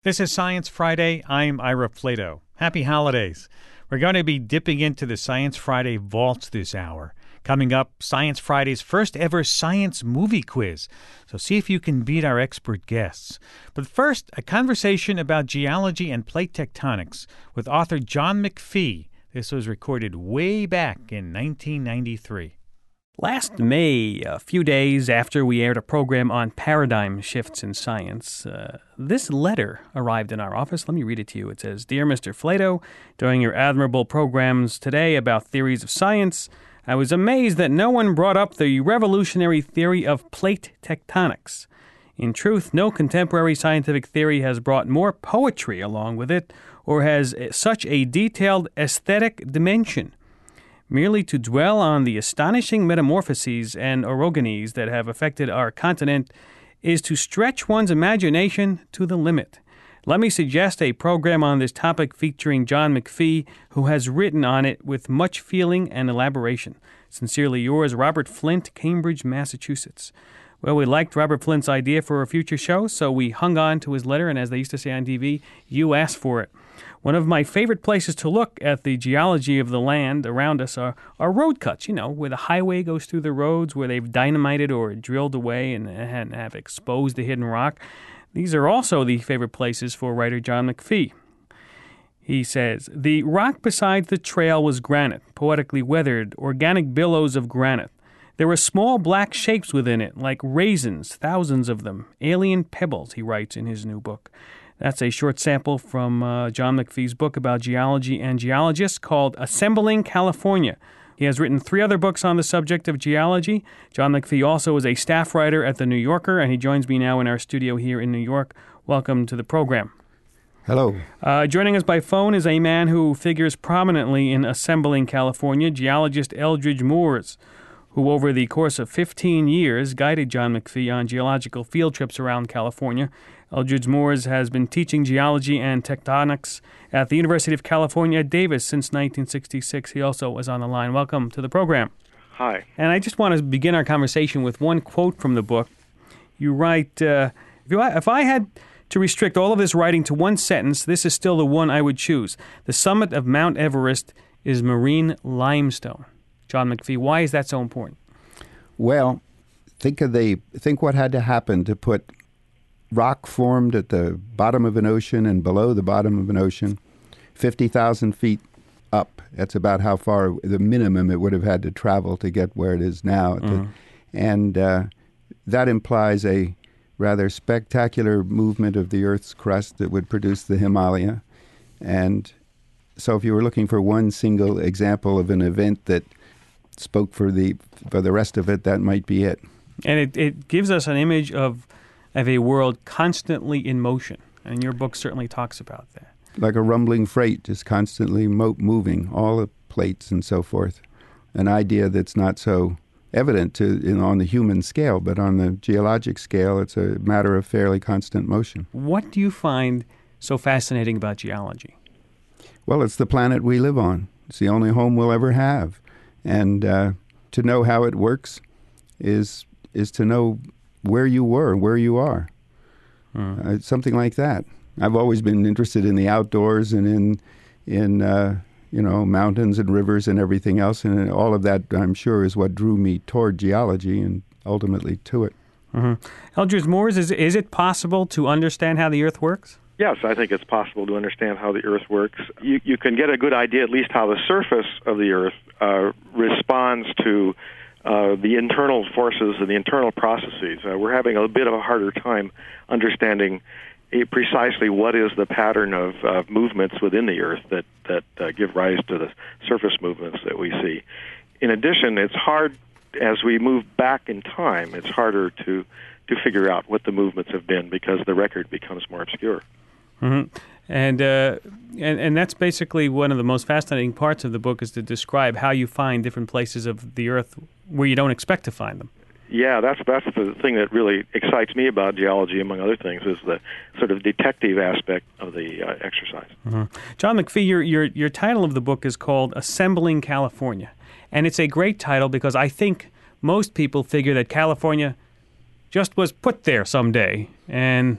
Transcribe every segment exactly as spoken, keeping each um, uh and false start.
This is Science Friday. I'm Ira Flato. Happy holidays. We're going to be dipping into the Science Friday vaults this hour. Coming up, Science Friday's first ever science movie quiz. So see if you can beat our expert guests. But first, a conversation about geology and plate tectonics with author John McPhee. This was recorded way back in nineteen ninety-three. Last May, a few days after we aired a program on paradigm shifts in science, uh, this letter arrived in our office. Let me read it to you. It says, "Dear Mister Flato, during your admirable programs today about theories of science, I was amazed that no one brought up the revolutionary theory of plate tectonics. In truth, no contemporary scientific theory has brought more poetry along with it or has such a detailed aesthetic dimension. Merely to dwell on the astonishing metamorphoses and orogenies that have affected our continent is to stretch one's imagination to the limit. Let me suggest a program on this topic featuring John McPhee, who has written on it with much feeling and elaboration. Sincerely yours, Robert Flint, Cambridge, Massachusetts." Well, we liked Robert Flint's idea for a future show, so we hung on to his letter, and as they used to say on T V, you asked for it. One of my favorite places to look at the geology of the land around us are, are road cuts, you know, where the highway goes through the roads, where they've dynamited or drilled away and, and have exposed the hidden rock. These are also the favorite places for writer John McPhee. He says, "The rock beside the trail was granite, poetically weathered, organic billows of granite. There were small black shapes within it, like raisins, thousands of them, alien pebbles," he writes in his new book. That's a short sample from uh, John McPhee's book about geology and geologists called Assembling California. He has written three other books on the subject of geology. John McPhee also is a staff writer at The New Yorker, and he joins me now in our studio here in New York. Welcome to the program. Hello. Uh, joining us by phone is a man who figures prominently in Assembling California, geologist Eldridge Moores, who over the course of fifteen years guided John McPhee on geological field trips around California. Eldridge Moores has been teaching geology and tectonics at the University of California at Davis since nineteen sixty-six. He also is on the line. Welcome to the program. Hi. And I just want to begin our conversation with one quote from the book. You write, uh, if, you, if I had to restrict all of this writing to one sentence, this is still the one I would choose. The summit of Mount Everest is marine limestone. John McPhee, why is that so important? Well, think of the think what had to happen to put rock formed at the bottom of an ocean and below the bottom of an ocean, fifty thousand feet up. That's about how far, the minimum it would have had to travel to get where it is now. Mm-hmm. And uh, that implies a rather spectacular movement of the Earth's crust that would produce the Himalaya. And so if you were looking for one single example of an event that spoke for the for the rest of it, that might be it. And it, it gives us an image of of a world constantly in motion, and your book certainly talks about that. Like a rumbling freight, just constantly mo- moving, all the plates and so forth. An idea that's not so evident to you know, on the human scale, but on the geologic scale, it's a matter of fairly constant motion. What do you find so fascinating about geology? Well, it's the planet we live on. It's the only home we'll ever have. And uh, to know how it works is is to know where you were, where you are. Mm. Uh, something like that. I've always been interested in the outdoors and in in uh, you know mountains and rivers and everything else, and all of that, I'm sure, is what drew me toward geology and ultimately to it. Mm-hmm. Eldridge Moores, is is it possible to understand how the Earth works? Yes, I think it's possible to understand how the Earth works. You, you can get a good idea, at least, how the surface of the Earth uh, responds to uh, the internal forces and the internal processes. Uh, we're having a bit of a harder time understanding uh, precisely what is the pattern of uh, movements within the Earth that, that uh, give rise to the surface movements that we see. In addition, it's hard, as we move back in time, it's harder to, to figure out what the movements have been because the record becomes more obscure. Mm-hmm. And, uh, and and that's basically one of the most fascinating parts of the book, is to describe how you find different places of the Earth where you don't expect to find them. Yeah, that's that's the thing that really excites me about geology, among other things, is the sort of detective aspect of the uh, exercise. Mm-hmm. John McPhee, your, your your title of the book is called Assembling California, and it's a great title because I think most people figure that California just was put there someday, and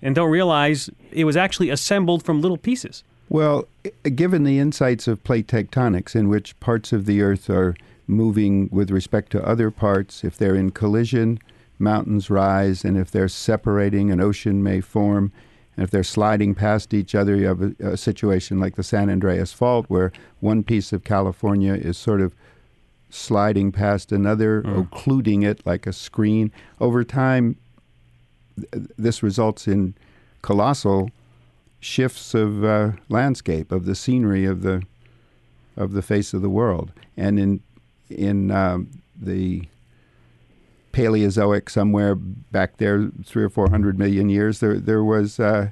and don't realize it was actually assembled from little pieces. Well, i- given the insights of plate tectonics, in which parts of the Earth are moving with respect to other parts, if they're in collision, mountains rise, and if they're separating, an ocean may form. And if they're sliding past each other, you have a, a situation like the San Andreas Fault, where one piece of California is sort of sliding past another, Mm. occluding it like a screen. Over time, th- this results in colossal shifts of uh, landscape, of the scenery of the of the face of the world. And in in um, the Paleozoic, somewhere back there, three or four hundred million years, there there was uh,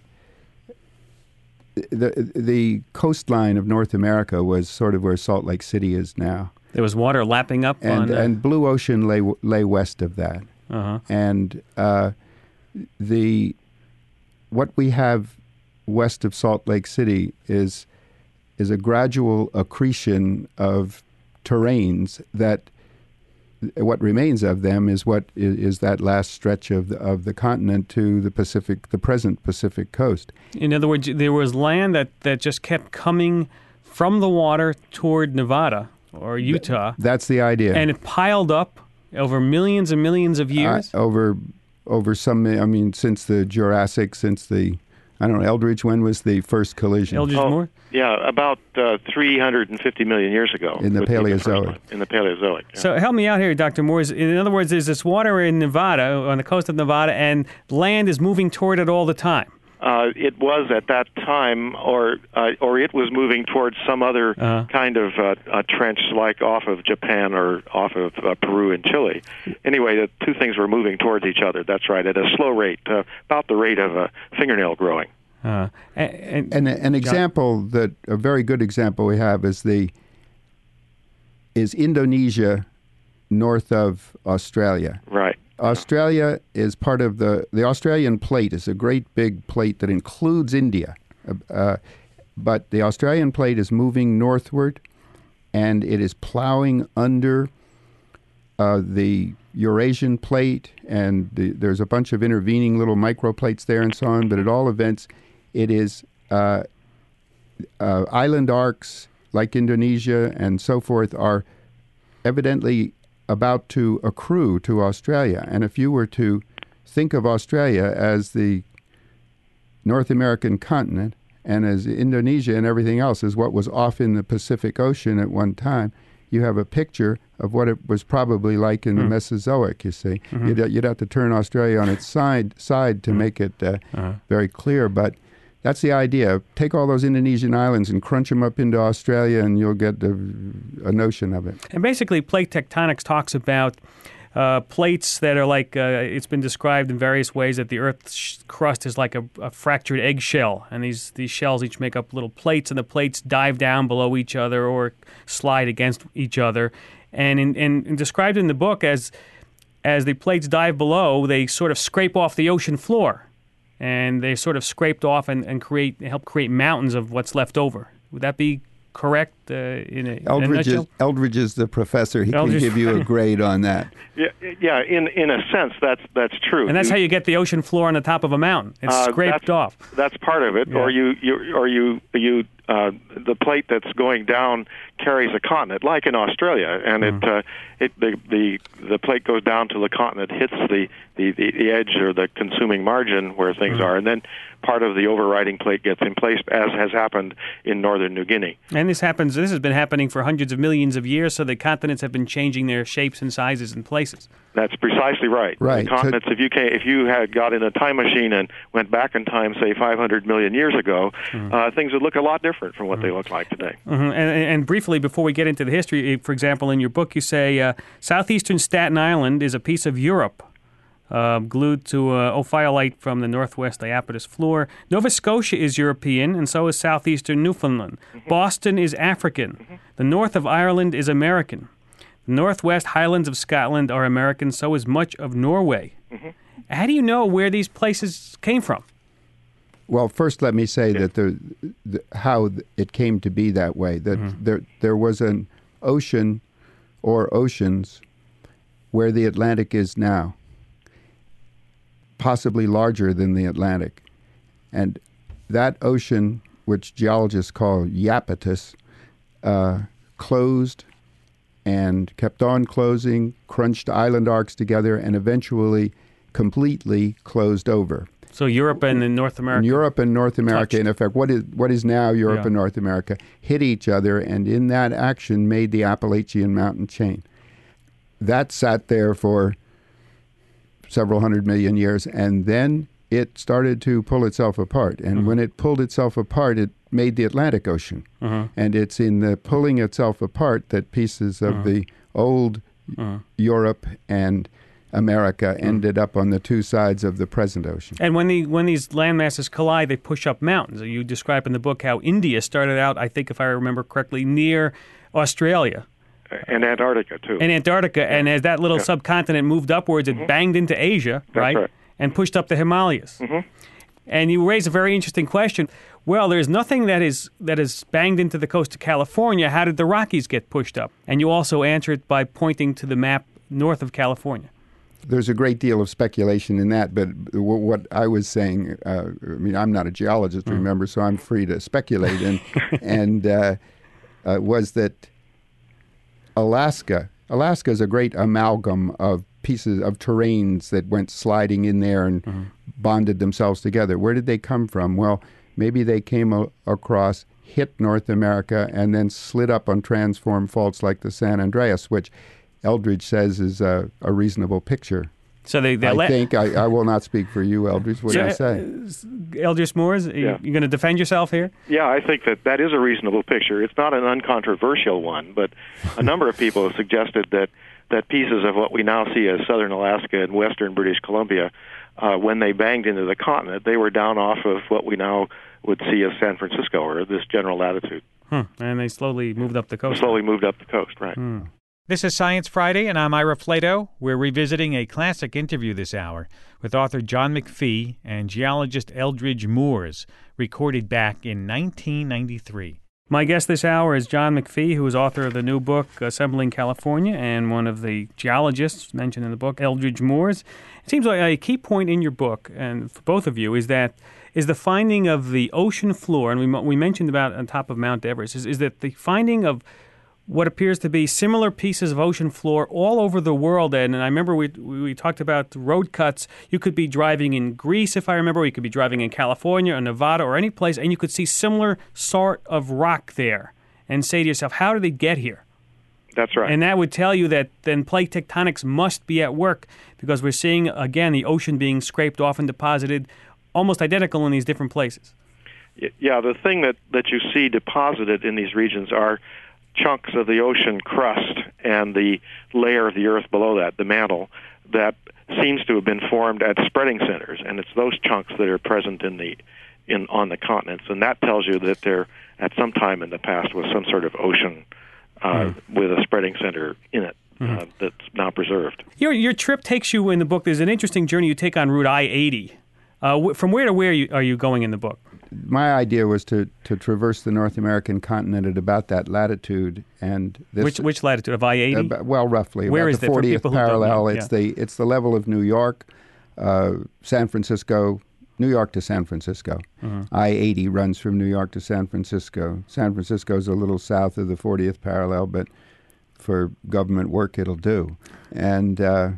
the the coastline of North America was sort of where Salt Lake City is now, There was water lapping up and on... Uh, and Blue Ocean lay lay west of that, uh-huh. and uh, the what we have west of Salt Lake City is is a gradual accretion of terrains that. What remains of them is what is, is that last stretch of the, of the continent to the Pacific, the present Pacific coast. In other words, there was land that, that just kept coming from the water toward Nevada or Utah, That's the idea. and it piled up over millions and millions of years. Uh, over over some, I mean, since the Jurassic, since the, I don't know, Eldridge. When was the first collision? Eldridge Oh, Moore? Yeah, about uh, three hundred fifty million years ago. In the would be first Paleozoic. one. In the Paleozoic. Yeah. So help me out here, Doctor Moore. Is- In other words, there's this water in Nevada, on the coast of Nevada, and land is moving toward it all the time. Uh, it was at that time, or uh, or it was moving towards some other Uh-huh. kind of uh, a trench, like off of Japan or off of uh, Peru and Chile. Anyway, the two things were moving towards each other. That's right, at a slow rate, uh, about the rate of a fingernail growing. Uh, and, And a- an example that a very good example we have is the is Indonesia north of Australia. Right. Australia is part of the the Australian plate is a great big plate that includes India, uh, uh, but the Australian plate is moving northward, and it is plowing under uh, the Eurasian plate, and the, there's a bunch of intervening little microplates there and so on. But at all events, it is uh, uh, island arcs like Indonesia and so forth are evidently about to accrue to Australia. And if you were to think of Australia as the North American continent and as Indonesia and everything else as what was off in the Pacific Ocean at one time, you have a picture of what it was probably like in the Mesozoic, you see. Mm-hmm. You'd, you'd have to turn Australia on its side side to make it uh, Uh-huh. very clear. But that's the idea. Take all those Indonesian islands and crunch them up into Australia, and you'll get a, a notion of it. And basically, plate tectonics talks about uh, plates that are like, uh, it's been described in various ways that the Earth's crust is like a, a fractured eggshell. And these, these shells each make up little plates, and the plates dive down below each other or slide against each other. And, in, in, in described in the book as, as the plates dive below, they sort of scrape off the ocean floor. And they sort of scraped off and, and create help create mountains of what's left over. Would that be correct uh, in, a, in a Eldridge is, nutshell? Eldridge is the professor. He Eldridge- can give you a grade on that. Yeah, yeah. In in a sense, that's that's true. And that's You- how you get the ocean floor on the top of a mountain. It's Uh, scraped that's, off. That's part of it. Yeah. Or you, you, or you, you. Uh, the plate that's going down carries a continent, like in Australia, and Mm. it, uh, it, the, the, the plate goes down till the continent hits the, the, the, the edge or the consuming margin where things Mm. are, and then part of the overriding plate gets in place, as has happened in northern New Guinea. And this happens. This has been happening for hundreds of millions of years. So the continents have been changing their shapes and sizes and places. That's precisely right. Right. The continents, if you can, if you had got in a time machine and went back in time, say five hundred million years ago, Mm. uh, things would look a lot different from what they look like today. hmm And, and briefly, before we get into the history, for example, in your book, you say uh, southeastern Staten Island is a piece of Europe. Uh, glued to uh, ophiolite from the northwest Iapetus floor. Nova Scotia is European, and so is southeastern Newfoundland. Mm-hmm. Boston is African. Mm-hmm. The north of Ireland is American. The northwest Highlands of Scotland are American, so is much of Norway. Mm-hmm. How do you know where these places came from? Well, first, let me say that the, the how it came to be that way. That there there was an ocean, or oceans, where the Atlantic is now, possibly larger than the Atlantic, And that ocean, which geologists call Iapetus, uh, closed and kept on closing, crunched island arcs together, and eventually completely closed over. So Europe and in North America. And Europe and North America, touched. in effect, what is what is now Europe Yeah. and North America, hit each other, and in that action made the Appalachian mountain chain. That sat there for several hundred million years, and then it started to pull itself apart. And mm-hmm. when it pulled itself apart, it made the Atlantic Ocean. Mm-hmm. And it's in the pulling itself apart that pieces of mm-hmm. the old mm-hmm. Europe and America mm-hmm. ended up on the two sides of the present ocean. And when the when these land masses collide, they push up mountains. You describe in the book how India started out, I think if I remember correctly, near Australia. And Antarctica, too. And Antarctica. And as that little yeah. subcontinent moved upwards, it mm-hmm. banged into Asia, That's right? right? And pushed up the Himalayas. Mm-hmm. And you raise a very interesting question. Well, there's nothing that is that is banged into the coast of California. How did the Rockies get pushed up? And you also answer it by pointing to the map north of California. There's a great deal of speculation in that, but what I was saying, uh, I mean, I'm not a geologist, mm. remember, so I'm free to speculate, and, and uh, uh, was that Alaska, Alaska is a great amalgam of pieces of terrains that went sliding in there and mm-hmm. bonded themselves together. Where did they come from? Well, maybe they came a- across, hit North America, and then slid up on transform faults like the San Andreas, which Eldridge says is a, a reasonable picture. So they, I la- think, I, I will not speak for you, Eldridge. What do you say? Eldridge Moores, are yeah. you going to defend yourself here? Yeah, I think that that is a reasonable picture. It's not an uncontroversial one, but a number of people have suggested that, that pieces of what we now see as southern Alaska and western British Columbia, uh, when they banged into the continent, they were down off of what we now would see as San Francisco, or this general latitude. Hmm. And they slowly moved up the coast. Slowly moved up the coast, right. Hmm. This is Science Friday, and I'm Ira Flato. We're revisiting a classic interview this hour with author John McPhee and geologist Eldridge Moores, recorded back in nineteen ninety-three. My guest this hour is John McPhee, who is author of the new book, Assembling California, and one of the geologists mentioned in the book, Eldridge Moores. It seems like a key point in your book, and for both of you, is that is the finding of the ocean floor, and we we mentioned about on top of Mount Everest, is, is that the finding of what appears to be similar pieces of ocean floor all over the world. And, and I remember we, we we talked about road cuts. You could be driving in Greece, if I remember, or you could be driving in California or Nevada or any place, and you could see similar sort of rock there and say to yourself, how did they get here? That's right. And that would tell you that then plate tectonics must be at work, because we're seeing, again, the ocean being scraped off and deposited almost identical in these different places. Yeah, the thing that, that you see deposited in these regions are chunks of the ocean crust and the layer of the earth below that, the mantle, that seems to have been formed at spreading centers, and it's those chunks that are present in the in on the continents, and that tells you that there at some time in the past was some sort of ocean uh, mm. with a spreading center in it mm. uh, that's now preserved. Your your trip takes you in the book. There's an interesting journey you take on Route I eighty. Uh, from where to where you, are you going in the book? My idea was to, to traverse the North American continent at about that latitude, and this, which which latitude of I eighty? Uh, well, roughly. Where about is the that fortieth parallel? Yeah. It's the it's the level of New York, uh, San Francisco, New York to San Francisco. Mm-hmm. I eighty runs from New York to San Francisco. San Francisco is a little south of the fortieth parallel, but for government work, it'll do. And uh,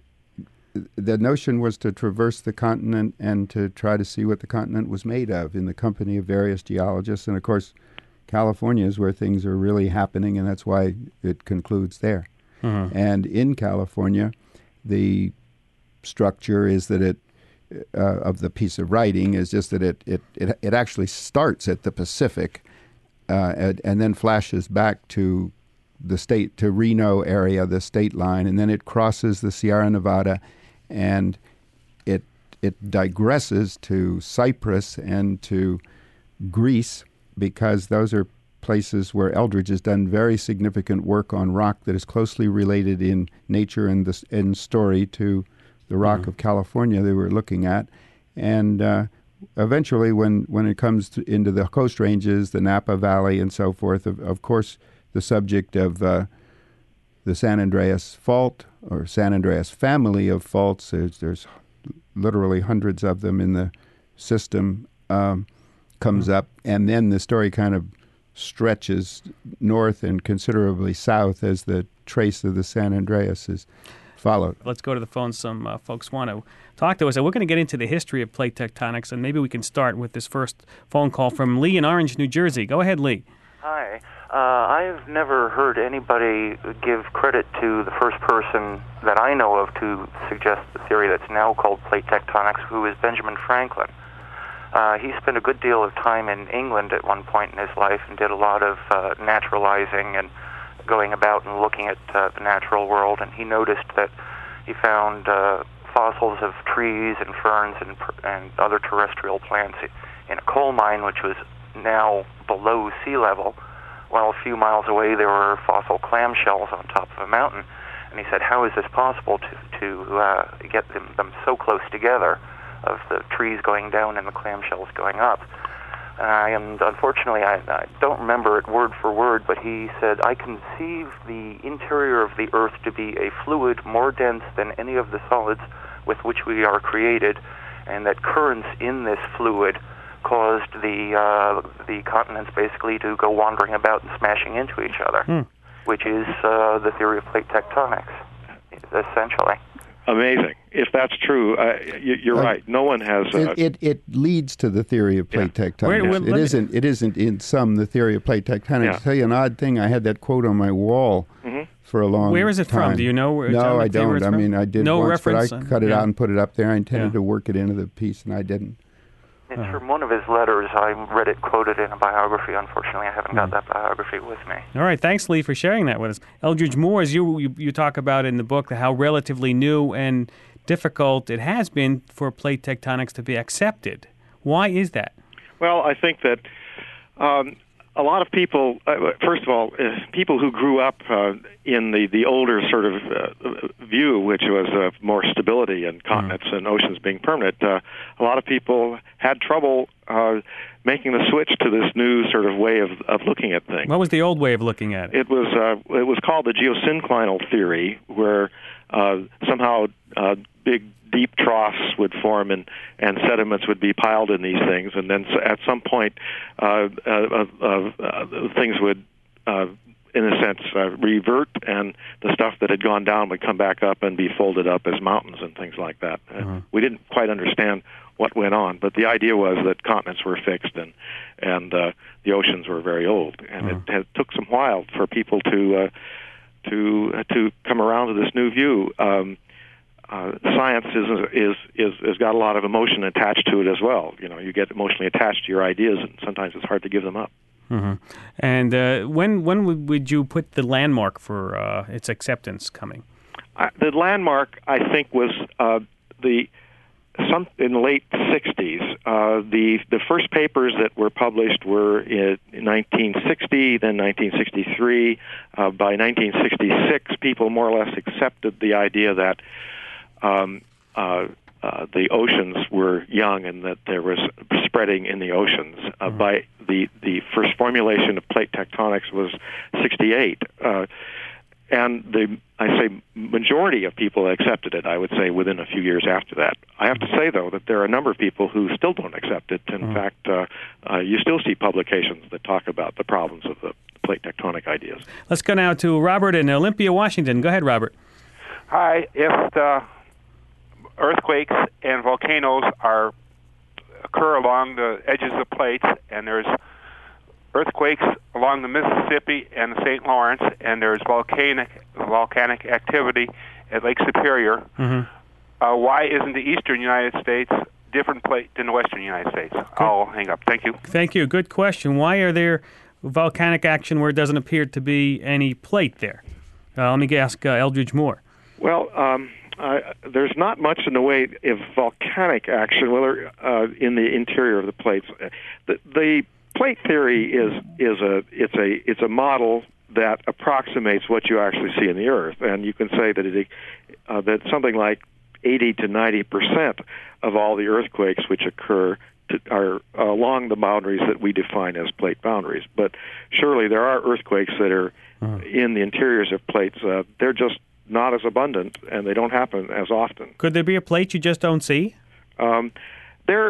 the notion was to traverse the continent and to try to see what the continent was made of in the company of various geologists. And, of course, California is where things are really happening, and that's why it concludes there. Mm-hmm. And in California, the structure is that it, uh, of the piece of writing, is just that it, it, it, it actually starts at the Pacific uh, and, and then flashes back to the state, to Reno area, the state line, and then it crosses the Sierra Nevada, and it it digresses to Cyprus and to Greece, because those are places where Eldridge has done very significant work on rock that is closely related in nature and the in story to the rock mm-hmm. of California they were looking at. And uh, eventually, when, when it comes to, into the Coast Ranges, the Napa Valley and so forth, of, of course, the subject of uh, the San Andreas Fault, or San Andreas family of faults. There's, there's literally hundreds of them in the system, um, comes up, and then the story kind of stretches north and considerably south as the trace of the San Andreas is followed. Let's go to the phone. Some uh, folks want to talk to us, and we're going to get into the history of plate tectonics, and maybe we can start with this first phone call from Lee in Orange, New Jersey. Go ahead, Lee. Hi. Uh, I've never heard anybody give credit to the first person that I know of to suggest the theory that's now called plate tectonics, who is Benjamin Franklin. Uh, he spent a good deal of time in England at one point in his life and did a lot of uh, naturalizing and going about and looking at uh, the natural world, and he noticed that he found uh, fossils of trees and ferns and, and other terrestrial plants in a coal mine, which was now below sea level, while a few miles away there were fossil clamshells on top of a mountain. And he said, how is this possible to, to uh, get them, them so close together, of the trees going down and the clamshells going up? Uh, and unfortunately, I, I don't remember it word for word, but he said, I conceive the interior of the Earth to be a fluid more dense than any of the solids with which we are created, and that currents in this fluid caused the uh, the continents basically to go wandering about and smashing into each other, hmm. which is uh, the theory of plate tectonics, essentially. Amazing. If that's true, uh, you, you're uh, right. No one has. Uh, it, it it leads to the theory of plate yeah. tectonics. Wait, wait, it isn't. It isn't in some the theory of plate tectonics. Yeah. I'll tell you an odd thing. I had that quote on my wall mm-hmm. for a long. Where is it time. from? Do you know? Where, no, John, I don't. I mean, I did no once, reference. But I cut it yeah. out and put it up there. I intended yeah. to work it into the piece, and I didn't. It's uh-huh. from one of his letters. I read it quoted in a biography. Unfortunately, I haven't got mm. that biography with me. All right. Thanks, Lee, for sharing that with us. Eldridge Moore, as you, you, you talk about in the book, how relatively new and difficult it has been for plate tectonics to be accepted. Why is that? Well, I think that um, a lot of people, uh, first of all, uh, people who grew up uh, in the, the older sort of uh, view, which was uh, more stability and continents mm. and oceans being permanent, uh, a lot of people had trouble uh, making the switch to this new sort of way of, of looking at things. What was the old way of looking at it? It was uh, it was called the geosynclinal theory, where uh, somehow uh, big deep troughs would form and, and sediments would be piled in these things, and then at some point uh, uh, uh, uh, things would, uh, in a sense, uh, revert, and the stuff that had gone down would come back up and be folded up as mountains and things like that. Mm-hmm. We didn't quite understand what went on, but the idea was that continents were fixed and and uh, the oceans were very old, and mm-hmm. it, it took some while for people to uh, to uh, to come around to this new view. Um, Uh, science is, is is has got a lot of emotion attached to it as well. You know, you get emotionally attached to your ideas, and sometimes it's hard to give them up. Mm-hmm. And uh, when when would, would you put the landmark for uh, its acceptance coming? Uh, the landmark, I think, was uh, the some in the late sixties. Uh, the the first papers that were published were in nineteen sixty, then nineteen sixty-three. Uh, by nineteen sixty-six, people more or less accepted the idea that Um, uh, uh, the oceans were young and that there was spreading in the oceans. Uh, mm-hmm. By the, the first formulation of plate tectonics was sixty-eight. Uh, and the I say majority of people accepted it, I would say, within a few years after that. I have to say, though, that there are a number of people who still don't accept it. In mm-hmm. fact, uh, uh, you still see publications that talk about the problems of the plate tectonic ideas. Let's go now to Robert in Olympia, Washington. Go ahead, Robert. Hi. If the earthquakes and volcanoes are occur along the edges of plates, and there's earthquakes along the Mississippi and the Saint Lawrence, and there's volcanic volcanic activity at Lake Superior. Mm-hmm. Uh, why isn't the eastern United States different plate than the western United States? Good. I'll hang up. Thank you. Thank you. Good question. Why are there volcanic action where it doesn't appear to be any plate there? Uh, let me ask uh, Eldridge Moore. Well, um, Uh, there's not much in the way of volcanic action, whether uh, in the interior of the plates. The, the plate theory is is a it's a it's a model that approximates what you actually see in the Earth, and you can say that it uh, that something like eighty to ninety percent of all the earthquakes which occur to, are along the boundaries that we define as plate boundaries. But surely there are earthquakes that are uh-huh. in the interiors of plates. Uh, they're just not as abundant, and they don't happen as often. Could there be a plate you just don't see? Um, there,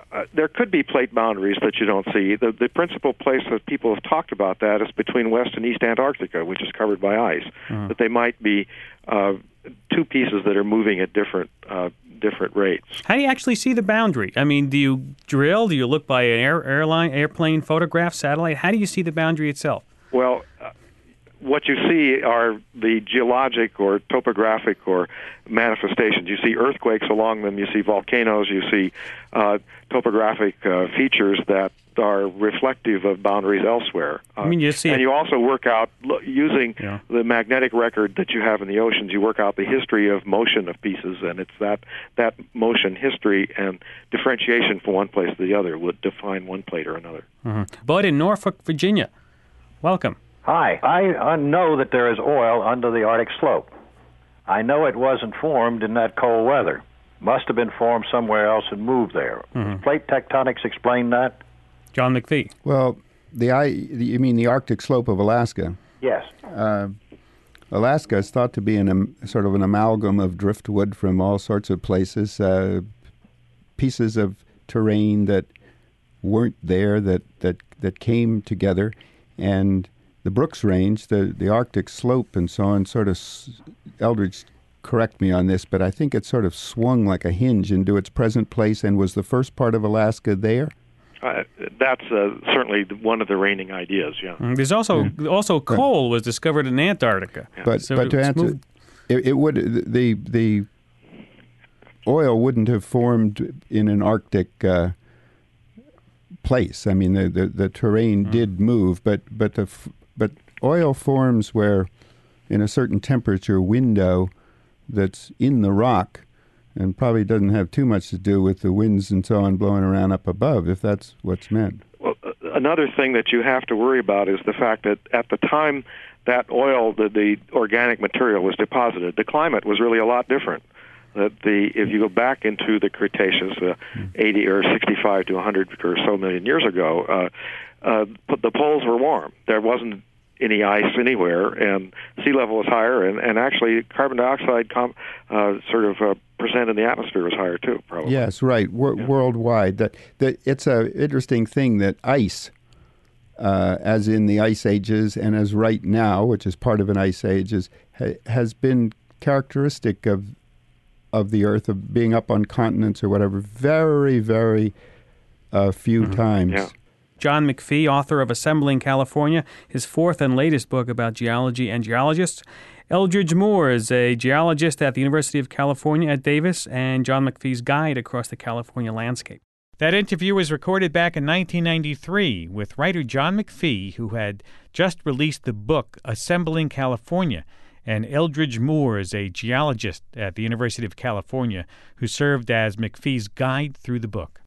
uh, there could be plate boundaries that you don't see. The, the principal place that people have talked about that is between West and East Antarctica, which is covered by ice. Mm. That they might be uh, two pieces that are moving at different uh, different rates. How do you actually see the boundary? I mean, do you drill? Do you look by an air, airline, airplane photograph, satellite? How do you see the boundary itself? Well, uh, what you see are the geologic or topographic or manifestations. You see earthquakes along them. You see volcanoes. You see uh, topographic uh, features that are reflective of boundaries elsewhere. Uh, I mean, you see and it. you also work out, lo- using Yeah. the magnetic record that you have in the oceans, you work out the history of motion of pieces, and it's that, that motion history and differentiation from one place to the other would define one plate or another. Mm-hmm. Bud in Norfolk, Virginia. Welcome. Hi. I uh, know that there is oil under the Arctic slope. I know it wasn't formed in that cold weather. Must have been formed somewhere else and moved there. Mm-hmm. Does plate tectonics explain that? John McPhee. Well, the I, you mean the Arctic slope of Alaska? Yes. Uh, Alaska is thought to be an um, sort of an amalgam of driftwood from all sorts of places, uh, pieces of terrain that weren't there that, that, that came together, and the Brooks Range, the, the Arctic slope and so on, sort of, Eldridge, correct me on this, but I think it sort of swung like a hinge into its present place and was the first part of Alaska there. Uh, that's uh, certainly one of the reigning ideas, yeah. Mm, There's also Yeah. also coal was discovered in Antarctica. But So but to it's answer, moved- it, it would the the oil wouldn't have formed in an Arctic uh, place. I mean, the the, the terrain Mm. did move, but but the f- but oil forms where, in a certain temperature window, that's in the rock, and probably doesn't have too much to do with the winds and so on blowing around up above, if that's what's meant. Well, uh, another thing that you have to worry about is the fact that at the time that oil, the, the organic material was deposited, the climate was really a lot different. That the if you go back into the Cretaceous, uh, eighty or sixty-five to one hundred or so million years ago, uh, uh, the poles were warm. There wasn't any ice anywhere, and sea level was higher, and, and actually carbon dioxide com, uh, sort of uh, percent in the atmosphere was higher too, probably. Yes, right. W- Yeah. Worldwide, that that it's a interesting thing that ice, uh, as in the ice ages, and as right now, which is part of an ice age, is, ha- has been characteristic of of the Earth, of being up on continents or whatever, very, very uh, few Mm-hmm. times. Yeah. John McPhee, author of Assembling California, his fourth and latest book about geology and geologists. Eldridge Moore is a geologist at the University of California at Davis, and John McPhee's guide across the California landscape. That interview was recorded back in nineteen ninety-three with writer John McPhee, who had just released the book Assembling California, and Eldridge Moore is a geologist at the University of California who served as McPhee's guide through the book.